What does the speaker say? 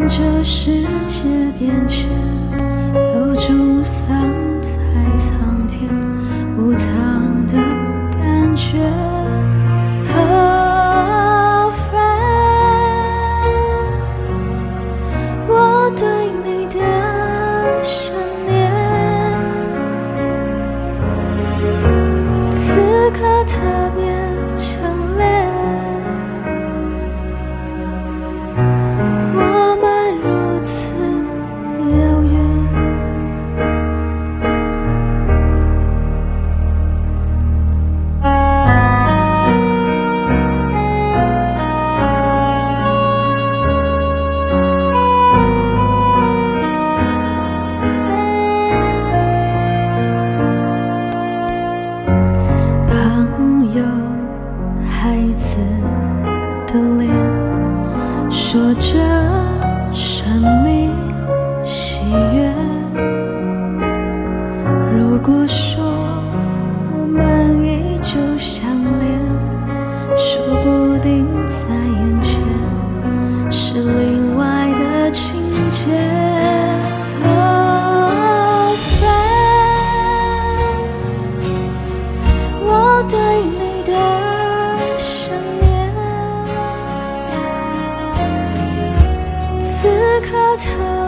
这世界变迁，有种桑在苍天无藏的感觉。Oh friend， 我对你的想念，此刻特别强烈。孩子的脸，说着生命喜悦。如果说我们依旧相恋，说不定在眼前是另外的情节。Oh friend， 我对你的此刻特